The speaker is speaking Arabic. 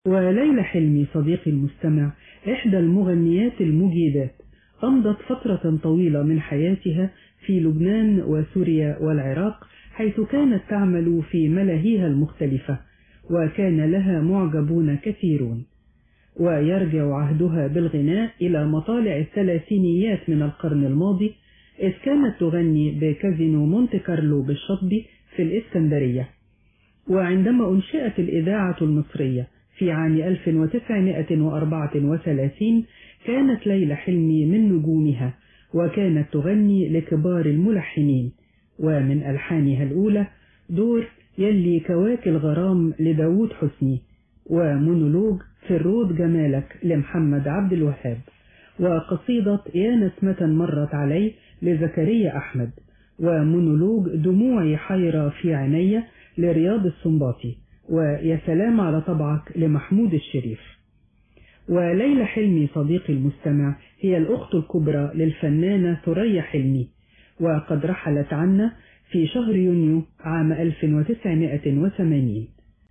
وليلى حلمي صديقي المستمع إحدى المغنيات المجيدات، أمضت فترة طويلة من حياتها في لبنان وسوريا والعراق، حيث كانت تعمل في ملاهيها المختلفة، وكان لها معجبون كثيرون. ويرجع عهدها بالغناء إلى مطالع الثلاثينيات من القرن الماضي، إذ كانت تغني بكازينو مونte كارلو بالشطبي في الإسكندرية. وعندما أنشئت الإذاعة المصرية في عام 1934 كانت ليلى حلمي من نجومها، وكانت تغني لكبار الملحنين، ومن ألحانها الأولى دور يلي كواك الغرام لداود حسني، ومونولوج في الرود جمالك لمحمد عبد الوهاب، وقصيدة يا نسمة مرت علي لزكريا أحمد، ومونولوج دموعي حيرة في عيني لرياض السنباطي، ويا سلام على طبعك لمحمود الشريف. وليلى حلمي صديقي المستمع هي الأخت الكبرى للفنانة ثريا حلمي، وقد رحلت عنا في شهر يونيو عام 1980.